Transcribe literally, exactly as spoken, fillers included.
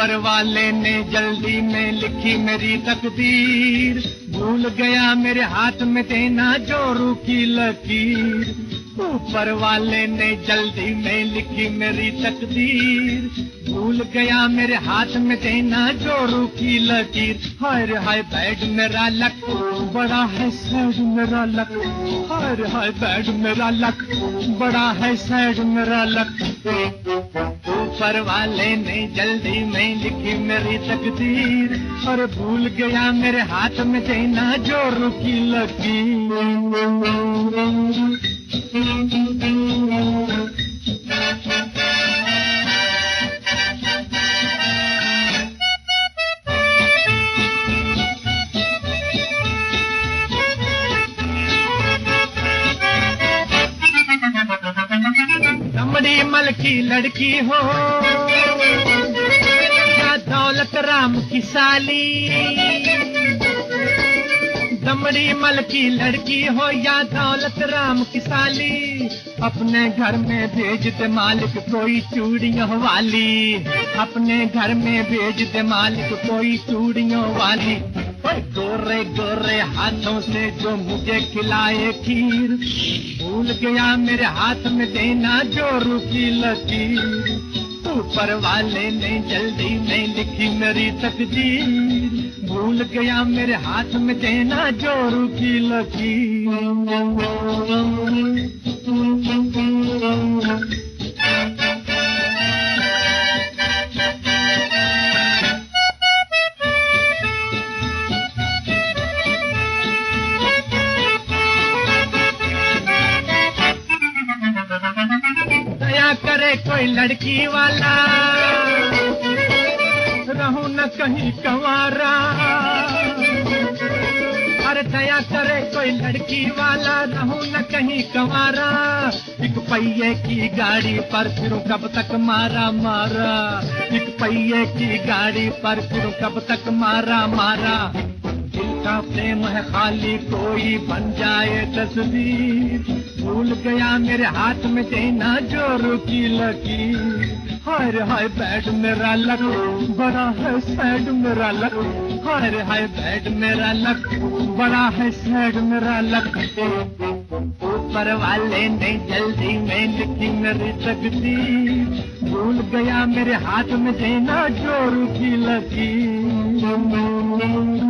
ऊपर वाले ने जल्दी में लिखी मेरी तकदीर, भूल गया मेरे हाथ में देना जोरू की लकीर। ऊपर वाले ने जल्दी में लिखी मेरी तकदीर, भूल गया मेरे हाथ में देना जोरू की लकीर। हाय रे हाय बैड मेरा लक, बड़ा है सैड मेरा लक। हाय रे हाय बैड मेरा लक, बड़ा है सैड मेरा लक। ऊपर वाले ने जल्दी में लिखी मेरी तकदीर, और भूल गया मेरे हाथ में देना जोरू की लकीर। दमड़ी मल की लड़की हो या दौलत राम की साली, दमड़ी मल की लड़की हो या दौलत राम की साली, अपने घर में भेज दे मालिक कोई चूड़ियों वाली। अपने घर में भेज दे मालिक कोई चूड़ियों वाली। गोरे गोरे हाथों से जो मुझे खिलाए खीर, भूल गया मेरे हाथ में देना जोरू की लकीर। ऊपर वाले ने जल्दी में लिखी मेरी तकदीर, भूल गया मेरे हाथ में देना जोरू की लकीर। दया करे कोई लड़की वाला, रहूं न कहीं कंवारा। अरे दया करे कोई लड़की वाला, रहूं न कहीं कंवारा। एक पहिए की गाड़ी पर फिरूं कब तक मारा मारा। एक पहिए की गाड़ी पर फिरूं कब तक मारा मारा। दिल का प्रेम है खाली कोई बन जाए तस्वीर, भूल गया मेरे हाथ में देना जोरू की लकीर। हाय रे हाय बैड मेरा लक, बड़ा है सैड मेरा लक। हाय रे हाय बैड मेरा लक, बड़ा है सैड मेरा लक। ऊपर वाले ने जल्दी में लिखी मेरी तकदीर, भूल गया मेरे हाथ में देना जोरू की लकीर।